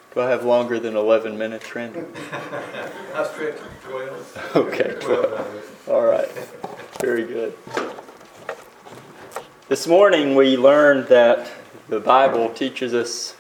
Do I have longer than 11 minutes, Randy? I stretched 12. Okay, 12. All right. Very good. This morning we learned that the Bible teaches us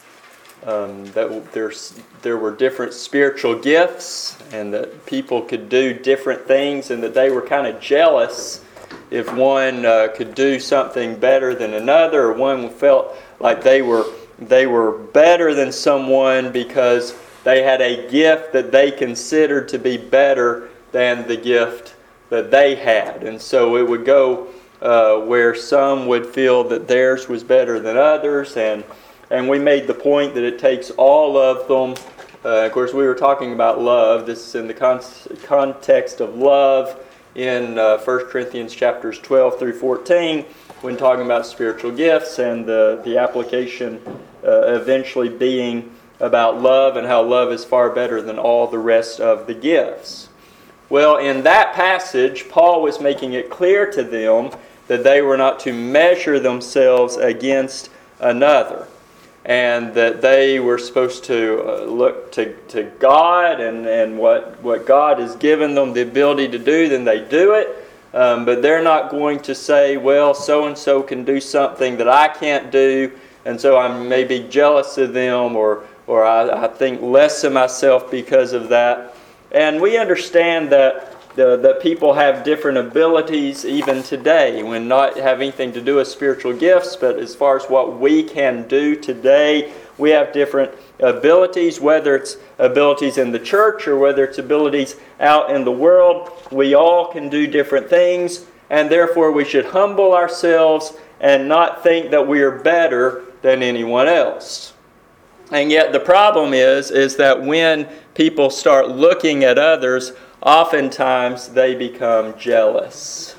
that there were different spiritual gifts and that people could do different things and that they were kind of jealous if one could do something better than another, or one felt like they were better than someone because they had a gift that they considered to be better than the gift that they had. And so it would go where some would feel that theirs was better than others, and we made the point that it takes all of them. Of course, we were talking about love. This is in the context of love in 1 Corinthians chapters 12 through 14, when talking about spiritual gifts, and the application eventually being about love and how love is far better than all the rest of the gifts. Well, in that passage, Paul was making it clear to them that they were not to measure themselves against another, and that they were supposed to look to God and what God has given them the ability to do, then they do it. But they're not going to say, well, so-and-so can do something that I can't do, and so I'm maybe jealous of them, or I think less of myself because of that. And we understand that people have different abilities even today, when not have anything to do with spiritual gifts, but as far as what we can do today, we have different abilities, whether it's abilities in the church or whether it's abilities out in the world. We all can do different things, and therefore we should humble ourselves and not think that we are better than anyone else. And yet the problem is that when people start looking at others, oftentimes they become jealous.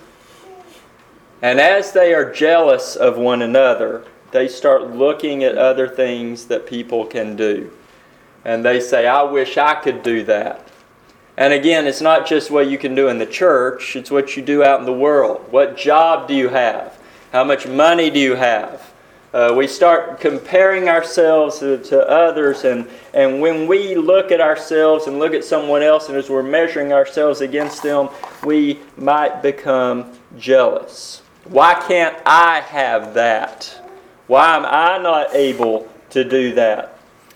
And as they are jealous of one another, they start looking at other things that people can do. And they say, I wish I could do that. And again, it's not just what you can do in the church, it's what you do out in the world. What job do you have? How much money do you have? We start comparing ourselves to others, and when we look at ourselves and look at someone else, and as we're measuring ourselves against them, we might become jealous. Why can't I have that? Why am I not able to do that?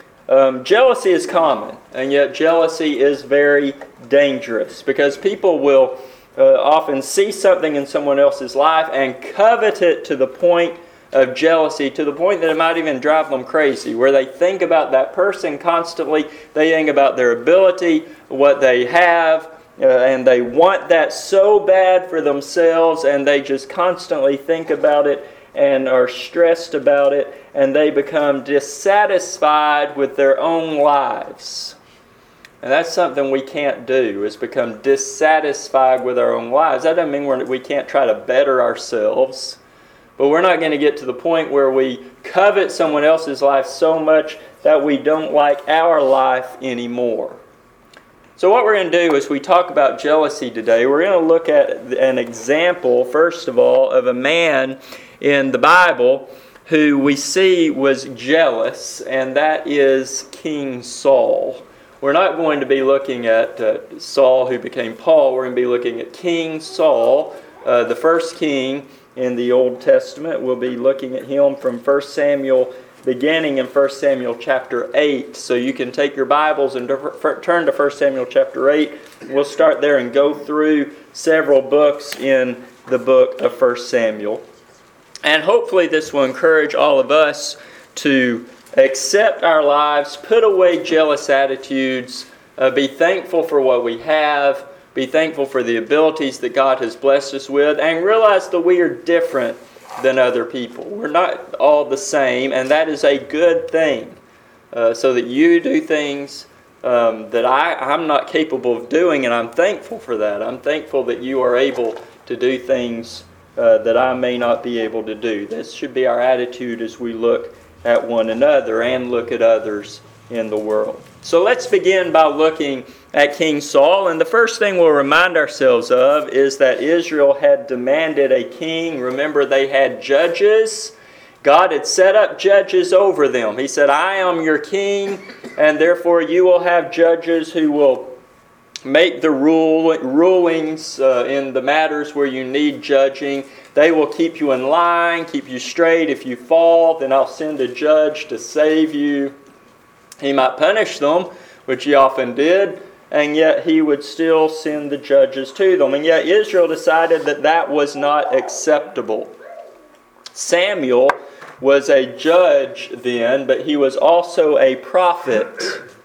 Jealousy is common, and yet jealousy is very dangerous, because people will often see something in someone else's life and covet it to the point of jealousy, to the point that it might even drive them crazy, where they think about that person constantly, they think about their ability, what they have, and they want that so bad for themselves, and they just constantly think about it and are stressed about it, and they become dissatisfied with their own lives. And that's something we can't do, is become dissatisfied with our own lives. That doesn't mean we can't try to better ourselves, but we're not going to get to the point where we covet someone else's life so much that we don't like our life anymore. So what we're going to do as we talk about jealousy today, we're going to look at an example, first of all, of a man in the Bible who we see was jealous, and that is King Saul. We're not going to be looking at Saul who became Paul. We're going to be looking at King Saul, the first king in the Old Testament. We'll be looking at him from 1 Samuel, beginning in 1 Samuel chapter 8. So you can take your Bibles and turn to 1 Samuel chapter 8. We'll start there and go through several books in the book of 1 Samuel. And hopefully this will encourage all of us to accept our lives, put away jealous attitudes, be thankful for what we have, be thankful for the abilities that God has blessed us with, and realize that we are different than other people. We're not all the same, and that is a good thing. So that you do things that I'm not capable of doing, and I'm thankful for that. I'm thankful that you are able to do things that I may not be able to do. This should be our attitude as we look at one another and look at others in the world. So let's begin by looking at King Saul. And the first thing we'll remind ourselves of is that Israel had demanded a king. Remember, they had judges. God had set up judges over them. He said, I am your king, and therefore you will have judges who will make the rulings in the matters where you need judging. They will keep you in line, keep you straight. If you fall, then I'll send a judge to save you. He might punish them, which he often did, and yet he would still send the judges to them. And yet Israel decided that that was not acceptable. Samuel was a judge then, but he was also a prophet.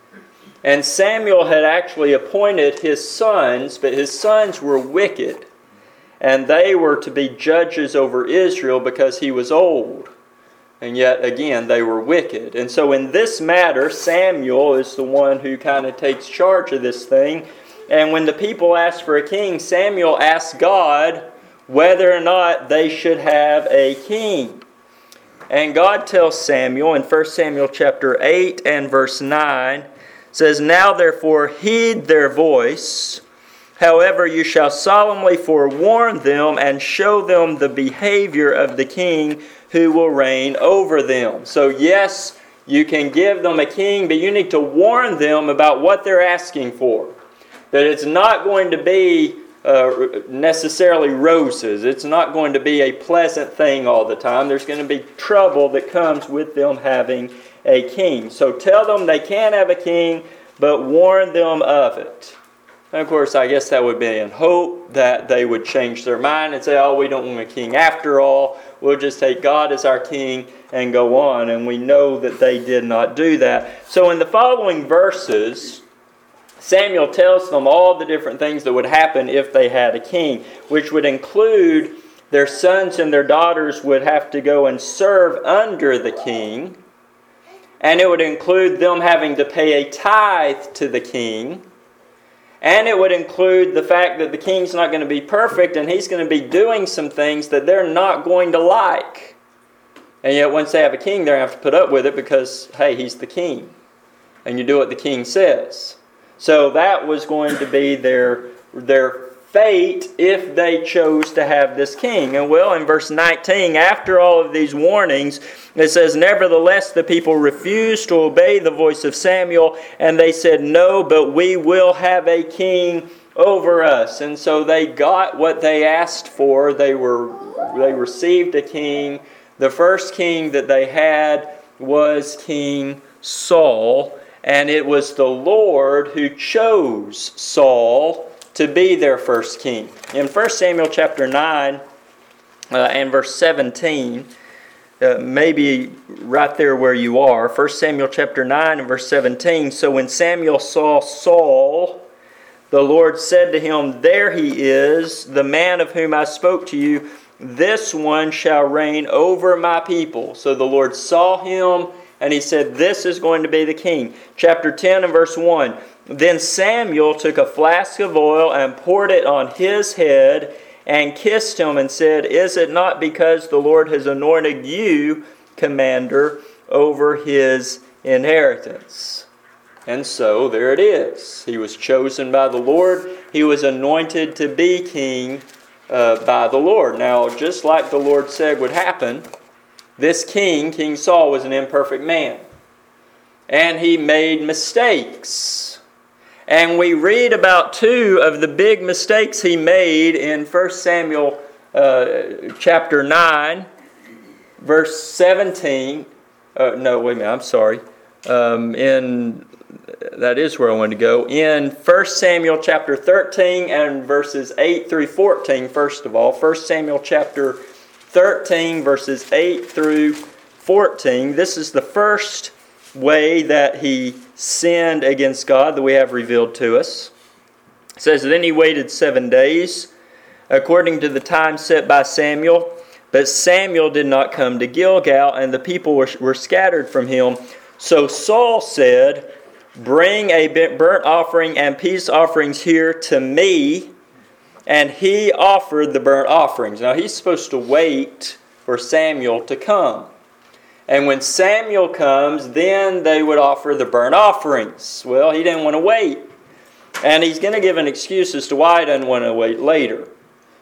And Samuel had actually appointed his sons, but his sons were wicked. And they were to be judges over Israel because he was old. And yet, again, they were wicked. And so in this matter, Samuel is the one who kind of takes charge of this thing. And when the people asked for a king, Samuel asked God whether or not they should have a king. And God tells Samuel in 1 Samuel chapter 8 and verse 9, says, Now therefore heed their voice. However, you shall solemnly forewarn them and show them the behavior of the king who will reign over them. So yes, you can give them a king, but you need to warn them about what they're asking for. That it's not going to be necessarily roses. It's not going to be a pleasant thing all the time. There's going to be trouble that comes with them having a king. So tell them they can have a king, but warn them of it. And of course, I guess that would be in hope that they would change their mind and say, oh, we don't want a king after all. We'll just take God as our king and go on. And we know that they did not do that. So in the following verses, Samuel tells them all the different things that would happen if they had a king, which would include their sons and their daughters would have to go and serve under the king. And it would include them having to pay a tithe to the king. And it would include the fact that the king's not going to be perfect and he's going to be doing some things that they're not going to like. And yet once they have a king, they have to put up with it because, hey, he's the king. And you do what the king says. So that was going to be their fate if they chose to have this king. And well, in verse 19, after all of these warnings, it says, Nevertheless, the people refused to obey the voice of Samuel, and they said, No, but we will have a king over us. And so they got what they asked for. They received a king. The first king that they had was King Saul, and it was the Lord who chose Saul to be their first king. In 1 Samuel chapter 9 and verse 17, maybe right there where you are, 1 Samuel chapter 9 and verse 17, So when Samuel saw Saul, the Lord said to him, There he is, the man of whom I spoke to you. This one shall reign over my people. So the Lord saw him, and he said, This is going to be the king. Chapter 10 and verse 1. Then Samuel took a flask of oil and poured it on his head and kissed him and said, Is it not because the Lord has anointed you commander over his inheritance? And so there it is. He was chosen by the Lord. He was anointed to be king by the Lord. Now, just like the Lord said would happen, this king, King Saul, was an imperfect man. And he made mistakes. And we read about two of the big mistakes he made in 1 Samuel chapter 9, verse 17. That is where I wanted to go. In 1 Samuel chapter 13 and verses 8 through 14, first of all. 1 Samuel chapter 13, verses 8 through 14. This is the first way that he sinned against God that we have revealed to us. It says, Then he waited 7 days, according to the time set by Samuel. But Samuel did not come to Gilgal, and the people were scattered from him. So Saul said, Bring a burnt offering and peace offerings here to me. And he offered the burnt offerings. Now he's supposed to wait for Samuel to come. And when Samuel comes, then they would offer the burnt offerings. Well, he didn't want to wait. And he's going to give an excuse as to why he doesn't want to wait later.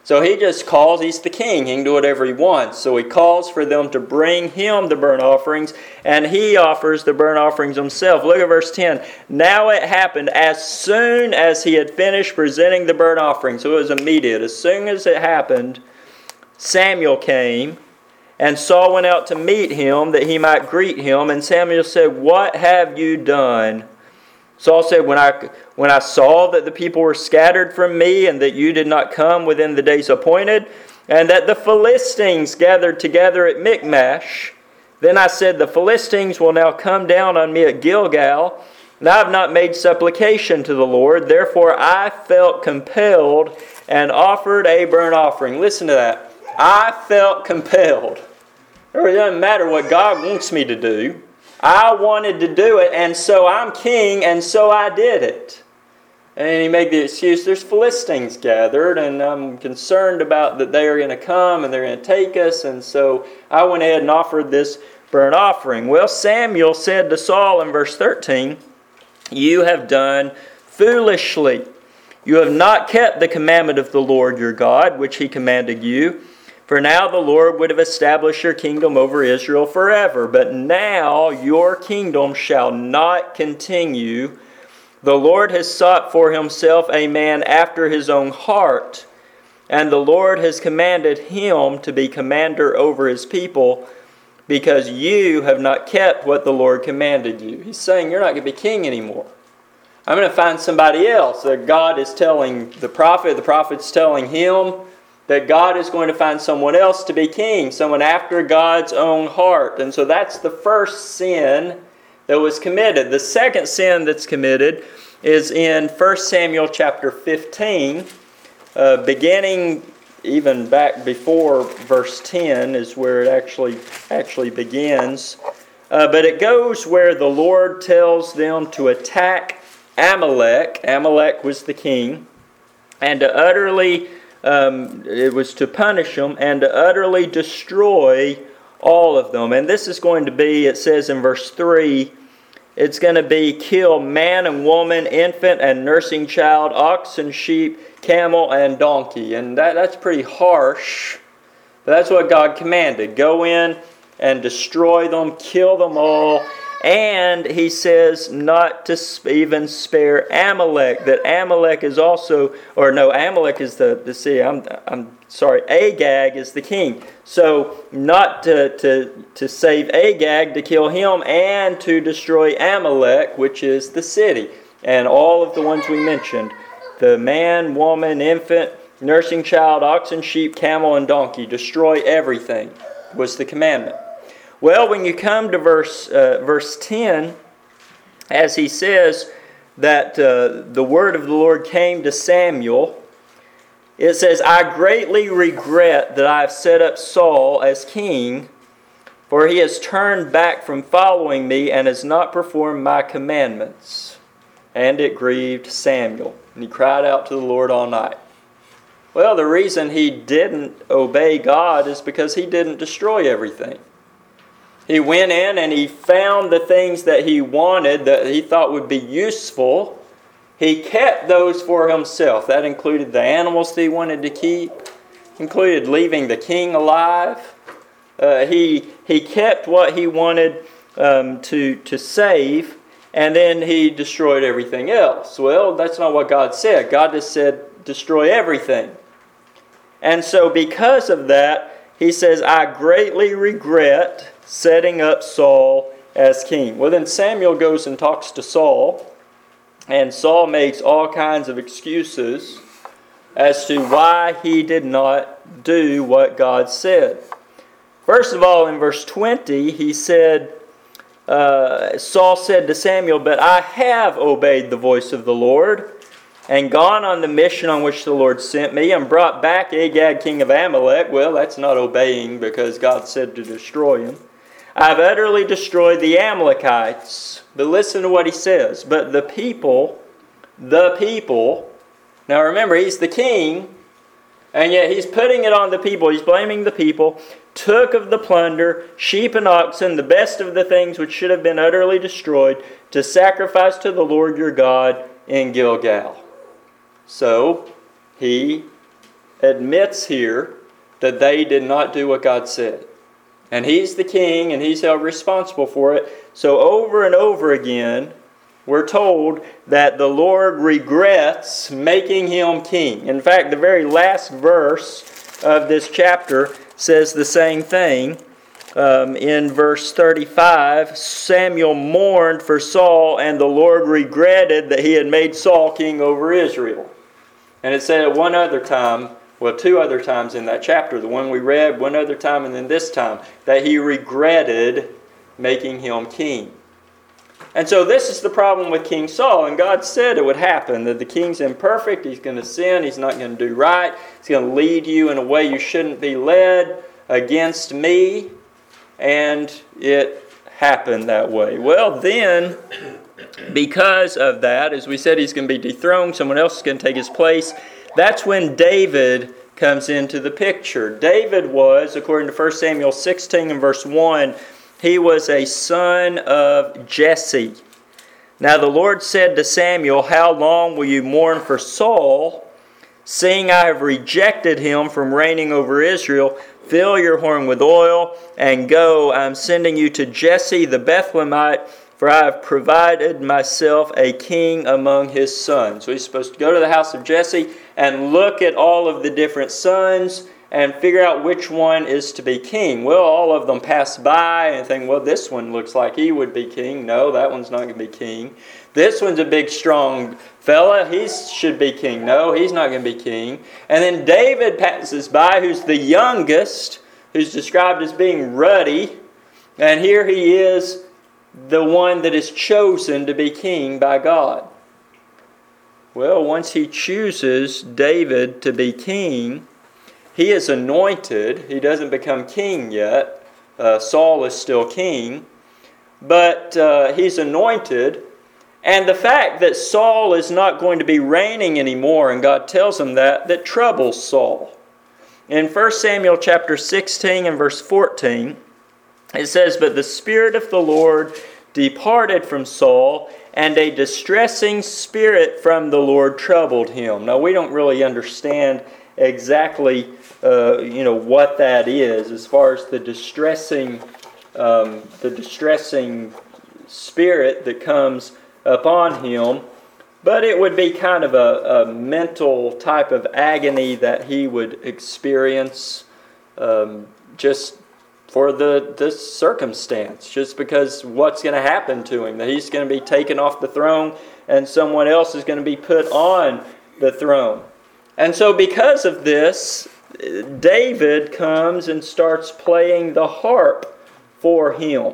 So he just calls, he's the king, he can do whatever he wants. So he calls for them to bring him the burnt offerings, and he offers the burnt offerings himself. Look at verse 10. Now it happened as soon as he had finished presenting the burnt offering. So it was immediate. As soon as it happened, Samuel came, and Saul went out to meet him that he might greet him. And Samuel said, "What have you done?" Saul said, when I saw that the people were scattered from me, and that you did not come within the days appointed, and that the Philistines gathered together at Michmash, then I said, the Philistines will now come down on me at Gilgal, and I have not made supplication to the Lord. Therefore I felt compelled and offered a burnt offering. Listen to that. I felt compelled. It doesn't matter what God wants me to do. I wanted to do it, and so I'm king, and so I did it. And he made the excuse, there's Philistines gathered, and I'm concerned about that they are going to come, and they're going to take us, and so I went ahead and offered this burnt offering. Well, Samuel said to Saul in verse 13, "You have done foolishly. You have not kept the commandment of the Lord your God, which he commanded you. For now the Lord would have established your kingdom over Israel forever. But now your kingdom shall not continue. The Lord has sought for himself a man after his own heart, and the Lord has commanded him to be commander over his people, because you have not kept what the Lord commanded you." He's saying you're not going to be king anymore. I'm going to find somebody else. That God is telling the prophet's telling him, that God is going to find someone else to be king, someone after God's own heart. And so that's the first sin that was committed. The second sin that's committed is in 1 Samuel chapter 15, beginning even back before verse 10 is where it actually begins. But it goes where the Lord tells them to attack Amalek. Amalek was the king. And to utterly it was to punish them and to utterly destroy all of them. And this is going to be, it says in verse 3, it's going to be kill man and woman, infant and nursing child, ox and sheep, camel and donkey. And that's pretty harsh. But that's what God commanded. Go in and destroy them, kill them all. And he says not to even spare Amalek. That Amalek is also, Amalek is the city. I'm sorry, Agag is the king. So not to save Agag, to kill him, and to destroy Amalek, which is the city. And all of the ones we mentioned. The man, woman, infant, nursing child, oxen, sheep, camel, and donkey. Destroy everything was the commandment. Well, when you come to verse 10, as he says that the word of the Lord came to Samuel, it says, "I greatly regret that I have set up Saul as king, for he has turned back from following me and has not performed my commandments." And it grieved Samuel, and he cried out to the Lord all night. Well, the reason he didn't obey God is because he didn't destroy everything. He went in and he found the things that he wanted, that he thought would be useful. He kept those for himself. That included the animals that he wanted to keep, included leaving the king alive. He kept what he wanted to save, and then he destroyed everything else. Well, that's not what God said. God just said, destroy everything. And so because of that, he says, "I greatly regret setting up Saul as king." Well, then Samuel goes and talks to Saul, and Saul makes all kinds of excuses as to why he did not do what God said. First of all, in verse 20, he said, Saul said to Samuel, "But I have obeyed the voice of the Lord, and gone on the mission on which the Lord sent me, and brought back Agag, king of Amalek." Well, that's not obeying, because God said to destroy him. "I've utterly destroyed the Amalekites." But listen to what he says. "But the people, now remember, he's the king, and yet he's putting it on the people. He's blaming the people. "Took of the plunder, sheep and oxen, the best of the things which should have been utterly destroyed, to sacrifice to the Lord your God in Gilgal." So he admits here that they did not do what God said. And he's the king, and he's held responsible for it. So over and over again, we're told that the Lord regrets making him king. In fact, the very last verse of this chapter says the same thing. In verse 35, Samuel mourned for Saul, and the Lord regretted that he had made Saul king over Israel. And it said at one other time, well, two other times in that chapter, the one we read, one other time, and then this time, that he regretted making him king. And so this is the problem with King Saul, and God said it would happen, that the king's imperfect, he's going to sin, he's not going to do right, he's going to lead you in a way you shouldn't be led against me, and it happened that way. Well, then, because of that, as we said, he's going to be dethroned, someone else is going to take his place. That's when David comes into the picture. David was, according to 1 Samuel 16 and verse 1, he was a son of Jesse. Now the Lord said to Samuel, "How long will you mourn for Saul, seeing I have rejected him from reigning over Israel? Fill your horn with oil and go. I am sending you to Jesse the Bethlehemite, for I have provided myself a king among his sons." So he's supposed to go to the house of Jesse and look at all of the different sons and figure out which one is to be king. Well, all of them pass by and think, well, this one looks like he would be king. No, that one's not going to be king. This one's a big, strong fella. He should be king. No, he's not going to be king. And then David passes by, who's the youngest, who's described as being ruddy. And here he is, the one that is chosen to be king by God. Well, once he chooses David to be king, he is anointed. He doesn't become king yet. Saul is still king. But he's anointed. And the fact that Saul is not going to be reigning anymore, and God tells him that troubles Saul. In 1 Samuel chapter 16 and verse 14, it says, "But the Spirit of the Lord departed from Saul, and a distressing spirit from the Lord troubled him." Now, we don't really understand exactly what that is as far as the distressing spirit that comes upon him, but it would be kind of a mental type of agony that he would experience just for the circumstance, just because what's going to happen to him, that he's going to be taken off the throne and someone else is going to be put on the throne. And so because of this, David comes and starts playing the harp for him.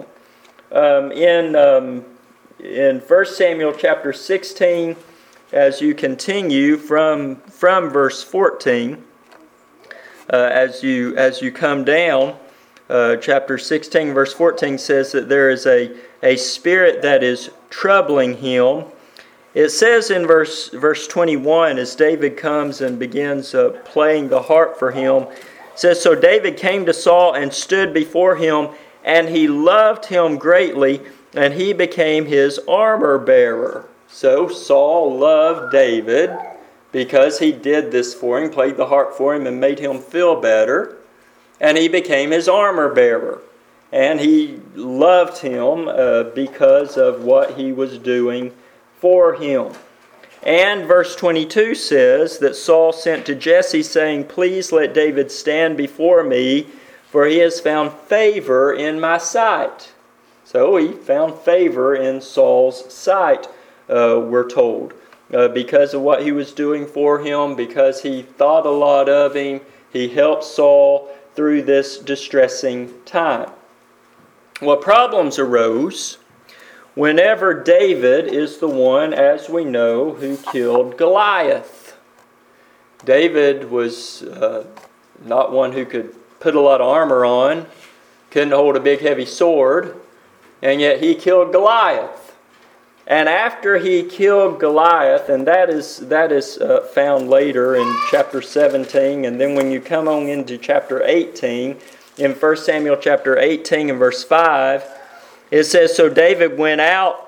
In 1 Samuel chapter 16, as you continue from verse 14, as you come down, chapter 16, verse 14 says that there is a spirit that is troubling him. It says in verse 21, as David comes and begins playing the harp for him, it says, "So David came to Saul and stood before him, and he loved him greatly, and he became his armor bearer." So Saul loved David because he did this for him, played the harp for him, and made him feel better. And he became his armor bearer. And he loved him because of what he was doing for him. And verse 22 says that Saul sent to Jesse, saying, "Please let David stand before me, for he has found favor in my sight." So he found favor in Saul's sight, we're told, because of what he was doing for him, because he thought a lot of him. He helped Saul through this distressing time. Well, problems arose whenever David is the one, as we know, who killed Goliath. David was not one who could put a lot of armor on, couldn't hold a big heavy sword, and yet he killed Goliath. And after he killed Goliath, and that is found later in chapter 17, and then when you come on into chapter 18, in 1 Samuel chapter 18 and verse 5, it says, "So David went out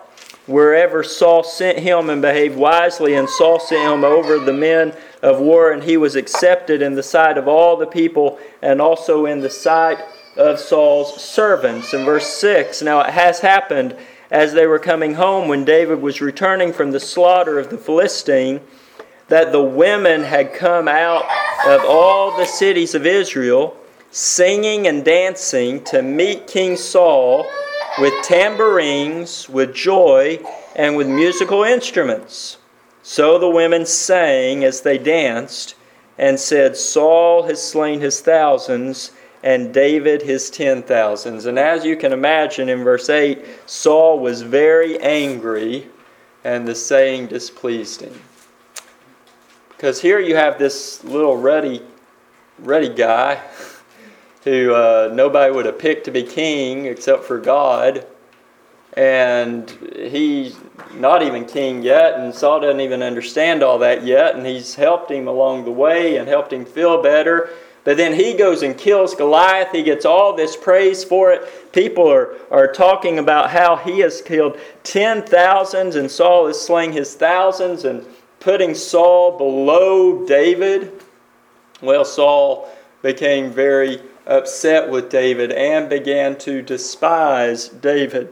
wherever Saul sent him, and behaved wisely. And Saul sent him over the men of war, and he was accepted in the sight of all the people, and also in the sight of Saul's servants. In verse 6, now it has happened, as they were coming home, when David was returning from the slaughter of the Philistine, that the women had come out of all the cities of Israel, singing and dancing to meet King Saul with tambourines, with joy, and with musical instruments. So the women sang as they danced, and said, Saul has slain his thousands, and David his 10,000s. And as you can imagine, in verse 8, Saul was very angry, and the saying displeased him. Because here you have this little ruddy guy who nobody would have picked to be king except for God. And he's not even king yet, and Saul doesn't even understand all that yet, and he's helped him along the way and helped him feel better. But then he goes and kills Goliath. He gets all this praise for it. People are talking about how he has killed 10,000s and Saul is slaying his thousands and putting Saul below David. Well, Saul became very upset with David and began to despise David.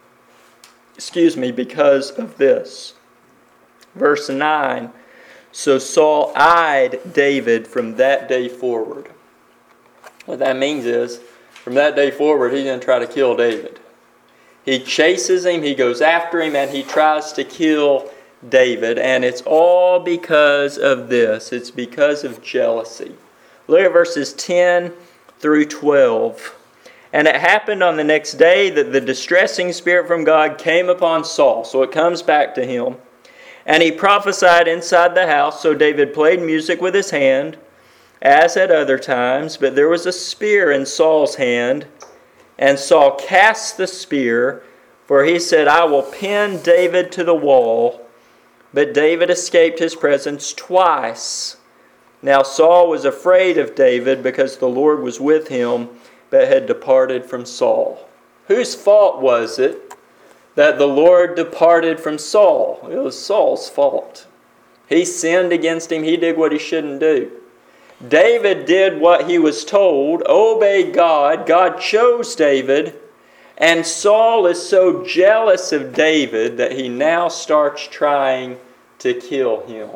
Because of this. Verse 9. So Saul eyed David from that day forward. What that means is, from that day forward, he's going to try to kill David. He chases him, he goes after him, and he tries to kill David. And it's all because of this. It's because of jealousy. Look at verses 10 through 12. And it happened on the next day that the distressing spirit from God came upon Saul. So it comes back to him. And he prophesied inside the house, so David played music with his hand, as at other times. But there was a spear in Saul's hand, and Saul cast the spear, for he said, I will pin David to the wall. But David escaped his presence twice. Now Saul was afraid of David, because the Lord was with him, but had departed from Saul. Whose fault was it that the Lord departed from Saul? It was Saul's fault. He sinned against him. He did what he shouldn't do. David did what he was told, obeyed God. God chose David. And Saul is so jealous of David that he now starts trying to kill him.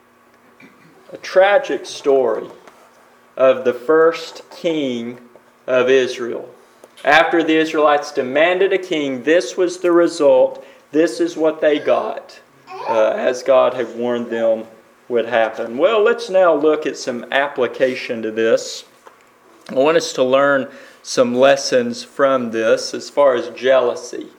A tragic story of the first king of Israel. After the Israelites demanded a king, this was the result. This is what they got, as God had warned them would happen. Well, let's now look at some application to this. I want us to learn some lessons from this as far as jealousy.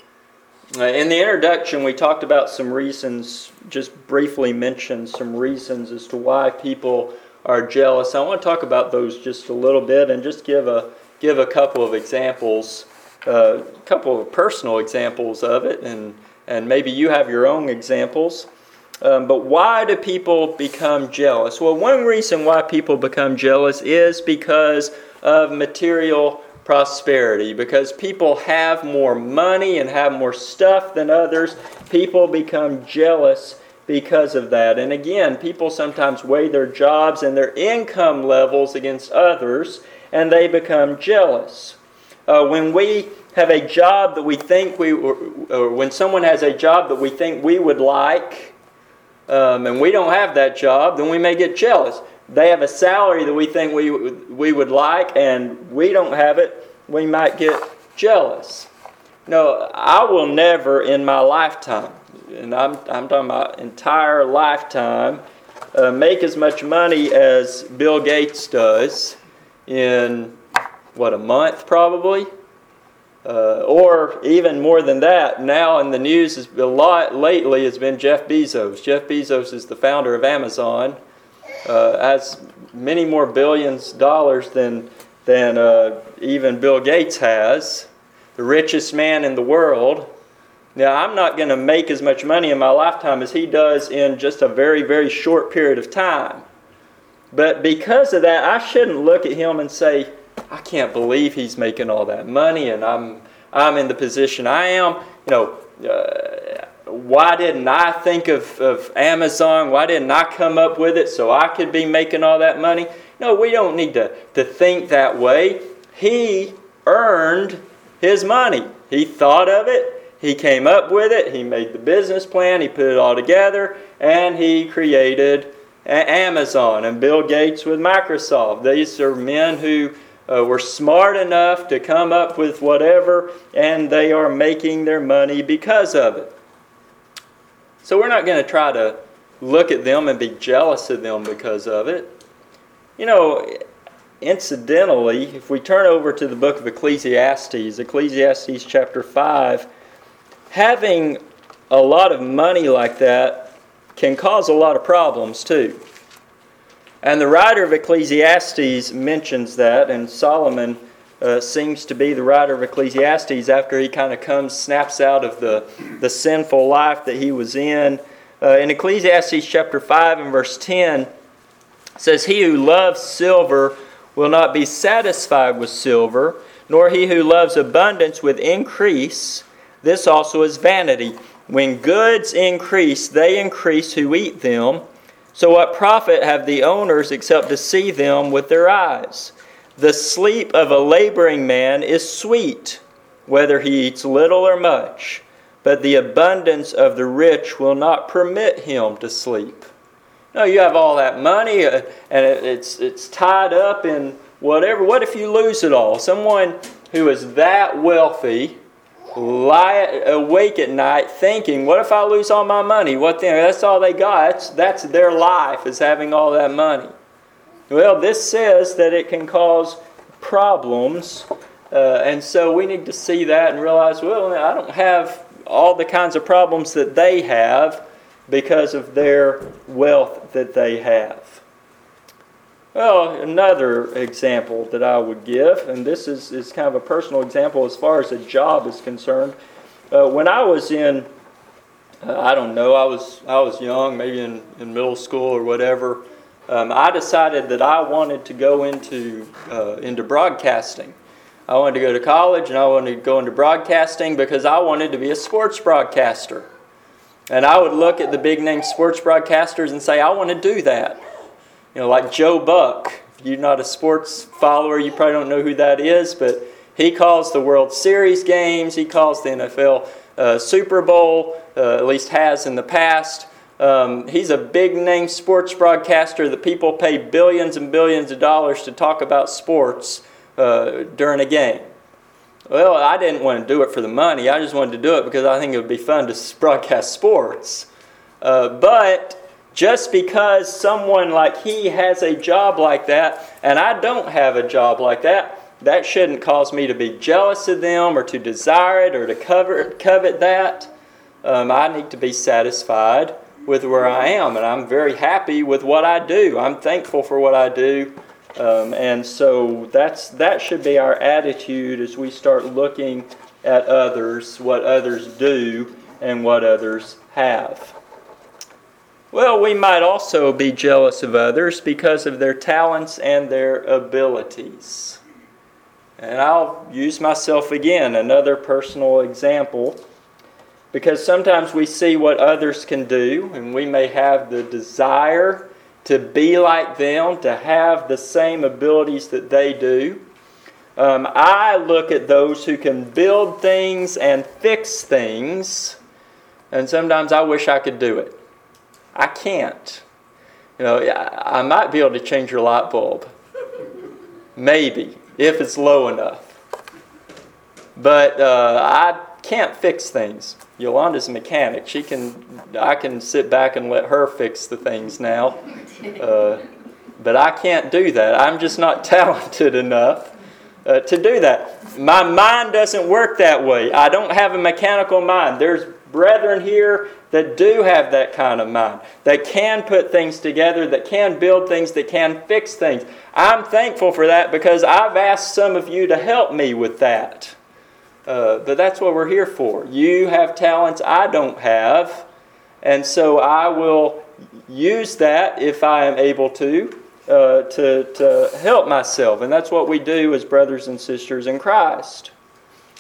In the introduction, we talked about some reasons, just briefly mentioned some reasons as to why people are jealous. I want to talk about those just a little bit and just give a couple of examples, a couple of personal examples of it, and maybe you have your own examples. But why do people become jealous? Well, one reason why people become jealous is because of material prosperity. Because people have more money and have more stuff than others, people become jealous because of that. And again, people sometimes weigh their jobs and their income levels against others, and they become jealous. When we have a job that we think or when someone has a job that we think we would like, and we don't have that job, then we may get jealous. They have a salary that we think we would like, and we don't have it, we might get jealous. No, I will never in my lifetime, and I'm talking about entire lifetime, make as much money as Bill Gates does in, a month probably? Or even more than that. Now in the news a lot lately has been Jeff Bezos. Jeff Bezos is the founder of Amazon. Has many more billions of dollars than even Bill Gates has. The richest man in the world. Now, I'm not going to make as much money in my lifetime as he does in just a very, very short period of time. But because of that, I shouldn't look at him and say, I can't believe he's making all that money and I'm in the position I am. why didn't I think of Amazon? Why didn't I come up with it so I could be making all that money? No, we don't need to think that way. He earned his money. He thought of it. He came up with it. He made the business plan. He put it all together. And he created Amazon and Bill Gates with Microsoft. These are men who were smart enough to come up with whatever, and they are making their money because of it. So we're not going to try to look at them and be jealous of them because of it. You know, incidentally, if we turn over to the book of Ecclesiastes chapter 5, having a lot of money like that can cause a lot of problems too. And the writer of Ecclesiastes mentions that, and Solomon seems to be the writer of Ecclesiastes after he kind of snaps out of the sinful life that he was in. In Ecclesiastes chapter 5 and verse 10, it says, "He who loves silver will not be satisfied with silver, nor he who loves abundance with increase. This also is vanity. When goods increase, they increase who eat them. So what profit have the owners except to see them with their eyes? The sleep of a laboring man is sweet, whether he eats little or much, but the abundance of the rich will not permit him to sleep." No, you have all that money and it's tied up in whatever. What if you lose it all? Someone who is that wealthy lie awake at night thinking, what if I lose all my money? What then? That's all they got. That's their life, is having all that money. Well, this says that it can cause problems, and so we need to see that and realize, well, I don't have all the kinds of problems that they have because of their wealth that they have. Well, another example that I would give, and this is kind of a personal example as far as a job is concerned. When I was in, I was young, maybe in middle school or whatever, I decided that I wanted to go into broadcasting. I wanted to go to college and I wanted to go into broadcasting because I wanted to be a sports broadcaster. And I would look at the big name sports broadcasters and say, I want to do that. You know, like Joe Buck. If you're not a sports follower, you probably don't know who that is, but he calls the World Series games. He calls the NFL Super Bowl, at least has in the past. He's a big name sports broadcaster that people pay billions and billions of dollars to talk about sports during a game. Well, I didn't want to do it for the money. I just wanted to do it because I think it would be fun to broadcast sports. But just because someone like he has a job like that and I don't have a job like that, that shouldn't cause me to be jealous of them or to desire it or to covet that. I need to be satisfied with where I am, and I'm very happy with what I do. I'm thankful for what I do. And so that should be our attitude as we start looking at others, what others do, and what others have. Well, we might also be jealous of others because of their talents and their abilities. And I'll use myself again, another personal example, because sometimes we see what others can do, and we may have the desire to be like them, to have the same abilities that they do. I look at those who can build things and fix things, and sometimes I wish I could do it. I can't. You know, I might be able to change your light bulb. Maybe, if it's low enough. But I can't fix things. Yolanda's a mechanic. I can sit back and let her fix the things now. But I can't do that. I'm just not talented enough to do that. My mind doesn't work that way. I don't have a mechanical mind. There's brethren here that do have that kind of mind, that can put things together, that can build things, that can fix things. I'm thankful for that because I've asked some of you to help me with that. But that's what we're here for. You have talents I don't have, and so I will use that if I am able to help myself. And that's what we do as brothers and sisters in Christ.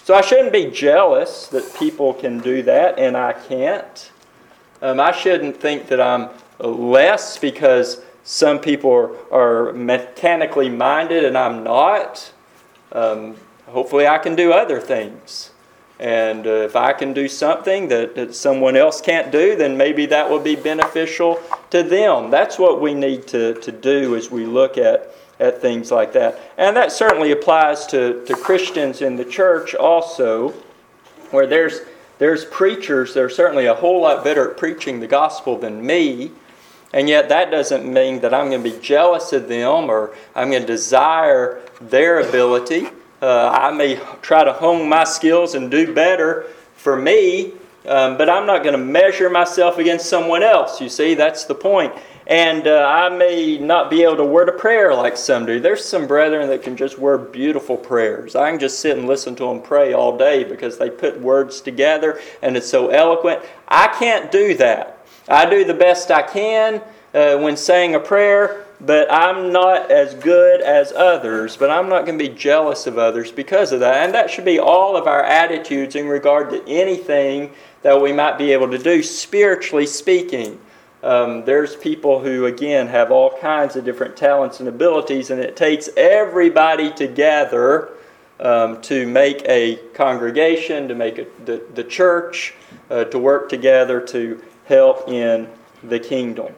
So I shouldn't be jealous that people can do that and I can't. I shouldn't think that I'm less because some people are mechanically minded and I'm not. Hopefully I can do other things. And if I can do something that someone else can't do, then maybe that will be beneficial to them. That's what we need to do as we look at things like that. And that certainly applies to Christians in the church also, where there's preachers that are certainly a whole lot better at preaching the gospel than me. And yet that doesn't mean that I'm going to be jealous of them or I'm going to desire their ability. I may try to hone my skills and do better for me, but I'm not going to measure myself against someone else. You see, that's the point. And I may not be able to word a prayer like some do. There's some brethren that can just word beautiful prayers. I can just sit and listen to them pray all day because they put words together and it's so eloquent. I can't do that. I do the best I can when saying a prayer, but I'm not as good as others. But I'm not going to be jealous of others because of that. And that should be all of our attitudes in regard to anything that we might be able to do, spiritually speaking. There's people who, again, have all kinds of different talents and abilities, and it takes everybody together to make a congregation, to make the church, to work together to help in the kingdom.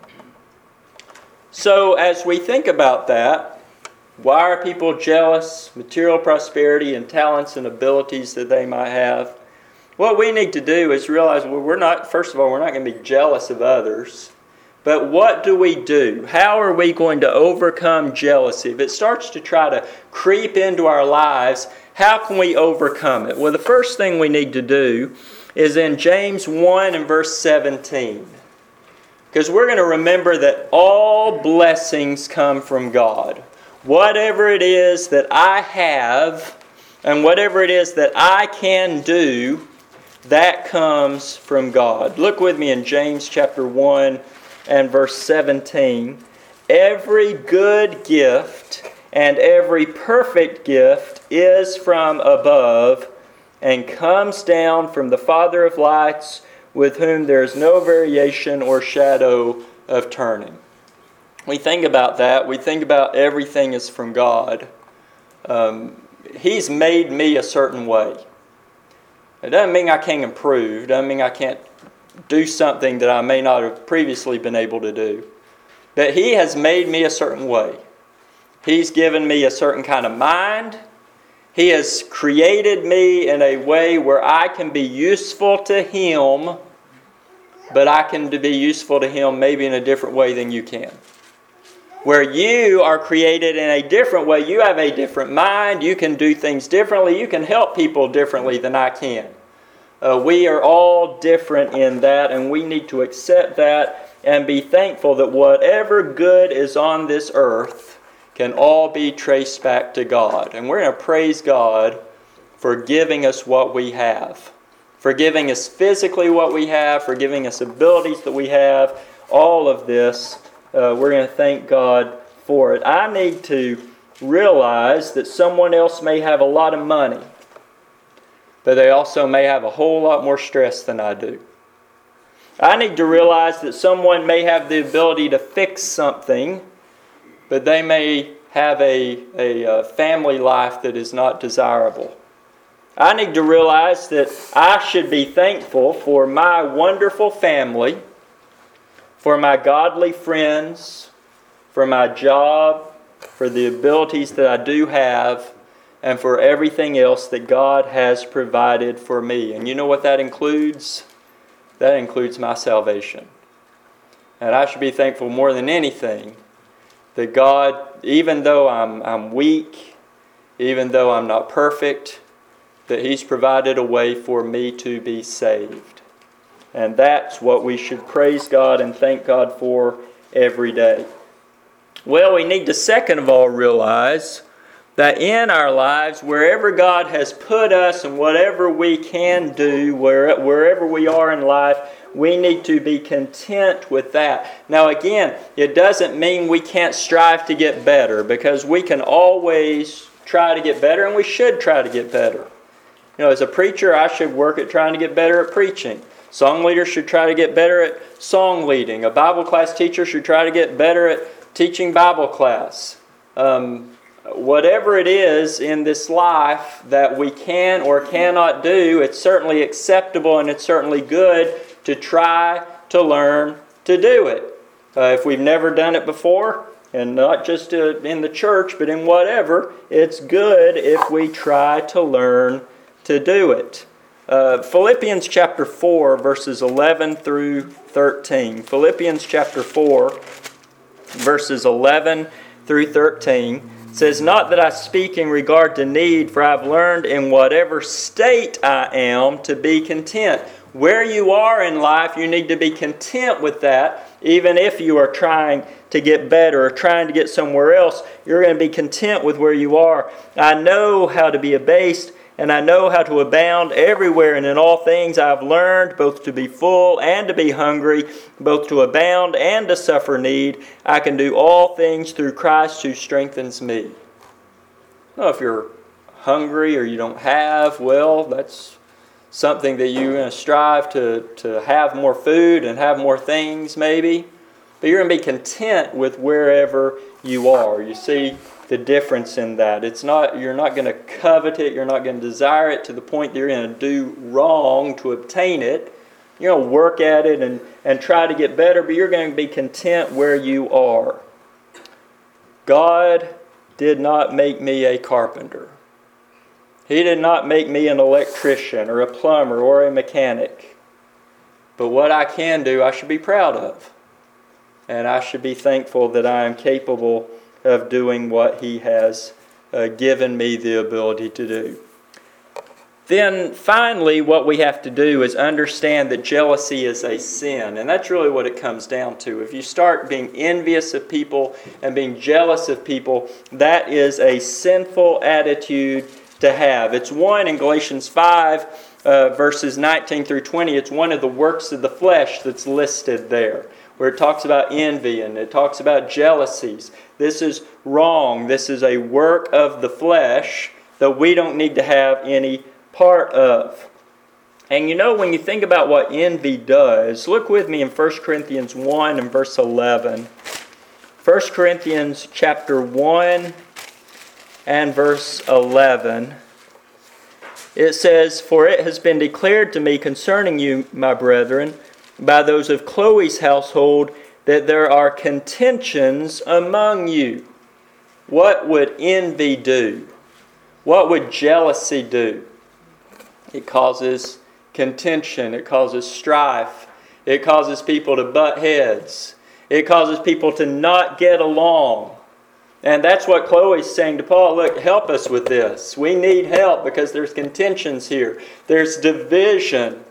So as we think about that, why are people jealous? Material prosperity and talents and abilities that they might have. What we need to do is realize, first of all, we're not going to be jealous of others. But what do we do? How are we going to overcome jealousy? If it starts to try to creep into our lives, how can we overcome it? Well, the first thing we need to do is in James 1 and verse 17. Because we're going to remember that all blessings come from God. Whatever it is that I have and whatever it is that I can do, that comes from God. Look with me in James chapter 1 and verse 17. Every good gift and every perfect gift is from above and comes down from the Father of lights, with whom there is no variation or shadow of turning. We think about that. We think about everything is from God. He's made me a certain way. It doesn't mean I can't improve. It doesn't mean I can't do something that I may not have previously been able to do. But He has made me a certain way. He's given me a certain kind of mind. He has created me in a way where I can be useful to Him, but I can be useful to Him maybe in a different way than you can. Where you are created in a different way, you have a different mind, you can do things differently, you can help people differently than I can. We are all different in that, and we need to accept that and be thankful that whatever good is on this earth can all be traced back to God. And we're going to praise God for giving us what we have. For giving us physically what we have, for giving us abilities that we have. All of this, we're going to thank God for it. I need to realize that someone else may have a lot of money, but they also may have a whole lot more stress than I do. I need to realize that someone may have the ability to fix something, but they may have a family life that is not desirable. I need to realize that I should be thankful for my wonderful family, for my godly friends, for my job, for the abilities that I do have, and for everything else that God has provided for me. And you know what that includes? That includes my salvation. And I should be thankful more than anything that God, even though I'm weak, even though I'm not perfect, that He's provided a way for me to be saved. And that's what we should praise God and thank God for every day. Well, we need to second of all realize that in our lives, wherever God has put us and whatever we can do, wherever we are in life, we need to be content with that. Now again, it doesn't mean we can't strive to get better, because we can always try to get better, and we should try to get better. as a preacher, I should work at trying to get better at preaching. Song leaders should try to get better at song leading. A Bible class teacher should try to get better at teaching Bible class. Whatever it is in this life that we can or cannot do, it's certainly acceptable and it's certainly good to try to learn to do it. If we've never done it before, and not just in the church, but in whatever, it's good if we try to learn to do it. Philippians chapter 4, verses 11 through 13. Philippians chapter 4, verses 11 through 13 says, "Not that I speak in regard to need, for I've learned in whatever state I am to be content." Where you are in life, you need to be content with that. Even if you are trying to get better or trying to get somewhere else, you're going to be content with where you are. "I know how to be abased, and I know how to abound everywhere, and in all things I have learned both to be full and to be hungry, both to abound and to suffer need. I can do all things through Christ who strengthens me." Well, if you're hungry or you don't have, well, that's something that you're going to strive to have more food and have more things maybe. But you're going to be content with wherever you are. You see the difference in that. You're not going to covet it. You're not going to desire it to the point that you're going to do wrong to obtain it. You're going to work at it and try to get better, but you're going to be content where you are. God did not make me a carpenter. He did not make me an electrician or a plumber or a mechanic. But what I can do, I should be proud of. And I should be thankful that I am capable of doing what He has given me the ability to do. Then finally, what we have to do is understand that jealousy is a sin. And that's really what it comes down to. If you start being envious of people and being jealous of people, that is a sinful attitude to have. It's one in Galatians 5, verses 19 through 20. It's one of the works of the flesh that's listed there, where it talks about envy and it talks about jealousies. This is wrong. This is a work of the flesh that we don't need to have any part of. And when you think about what envy does, look with me in 1 Corinthians 1 and verse 11. 1 Corinthians chapter 1 and verse 11. It says, "For it has been declared to me concerning you, my brethren, by those of Chloe's household, that there are contentions among you." What would envy do? What would jealousy do? It causes contention. It causes strife. It causes people to butt heads. It causes people to not get along. And that's what Chloe's saying to Paul. Look, help us with this. We need help because there's contentions here. There's division.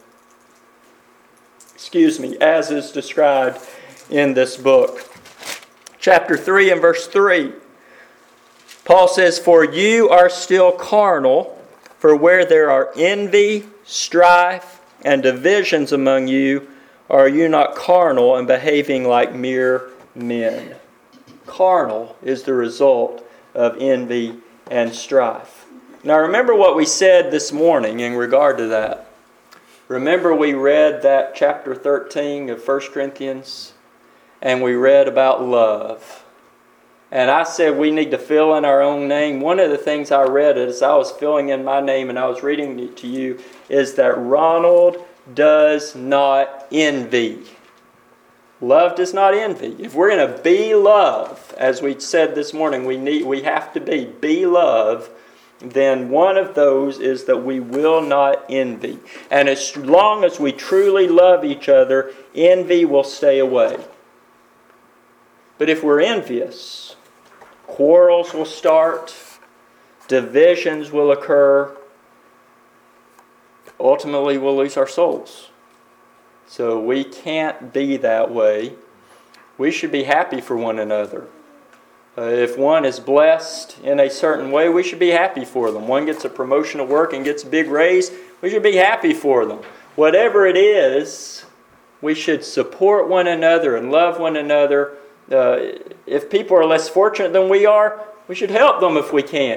As is described in this book. Chapter 3 and verse 3. Paul says, "For you are still carnal, for where there are envy, strife, and divisions among you, are you not carnal and behaving like mere men?" Carnal is the result of envy and strife. Now remember what we said this morning in regard to that. Remember we read that chapter 13 of 1 Corinthians, and we read about love. And I said we need to fill in our own name. One of the things I read as I was filling in my name and I was reading it to you is that Ronald does not envy. Love does not envy. If we're going to be love, as we said this morning, we have to be love, then one of those is that we will not envy. And as long as we truly love each other, envy will stay away. But if we're envious, quarrels will start, divisions will occur, ultimately we'll lose our souls. So we can't be that way. We should be happy for one another. If one is blessed in a certain way, we should be happy for them. One gets a promotion at work and gets a big raise, we should be happy for them. Whatever it is, we should support one another and love one another. If people are less fortunate than we are, we should help them if we can.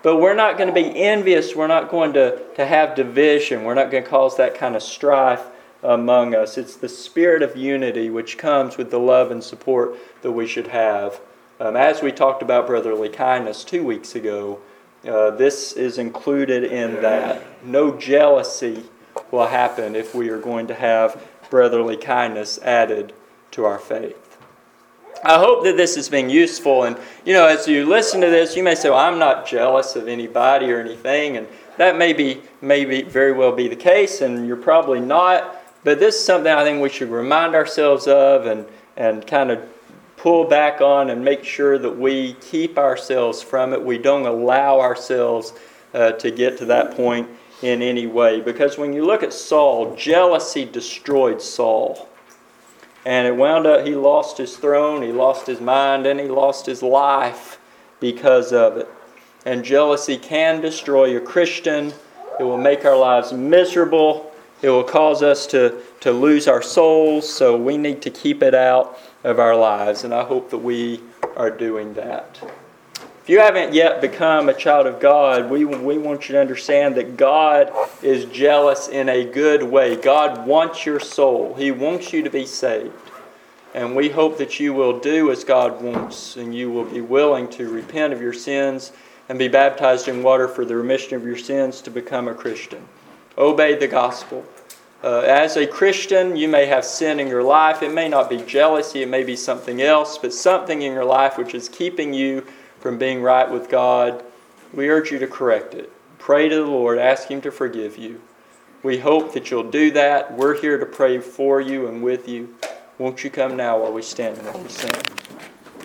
But we're not going to be envious. We're not going to have division. We're not going to cause that kind of strife among us. It's the spirit of unity which comes with the love and support that we should have. As we talked about brotherly kindness 2 weeks ago, this is included in that. No jealousy will happen if we are going to have brotherly kindness added to our faith. I hope that this has been useful, and as you listen to this, you may say, well, I'm not jealous of anybody or anything, and that may very well be the case, and you're probably not, but this is something I think we should remind ourselves of and kind of pull back on and make sure that we keep ourselves from it. We don't allow ourselves to get to that point in any way, because when you look at Saul, jealousy destroyed Saul. And it wound up, he lost his throne, he lost his mind, and he lost his life because of it. And jealousy can destroy a Christian. It will make our lives miserable. It will cause us to lose our souls. So we need to keep it out of our lives. And I hope that we are doing that. If you haven't yet become a child of God, we want you to understand that God is jealous in a good way. God wants your soul. He wants you to be saved. And we hope that you will do as God wants, and you will be willing to repent of your sins and be baptized in water for the remission of your sins to become a Christian. Obey the gospel. As a Christian, you may have sin in your life. It may not be jealousy, it may be something else, but something in your life which is keeping you from being right with God. We urge you to correct it. Pray to the Lord, ask Him to forgive you. We hope that you'll do that. We're here to pray for you and with you. Won't you come now while we stand and we sing?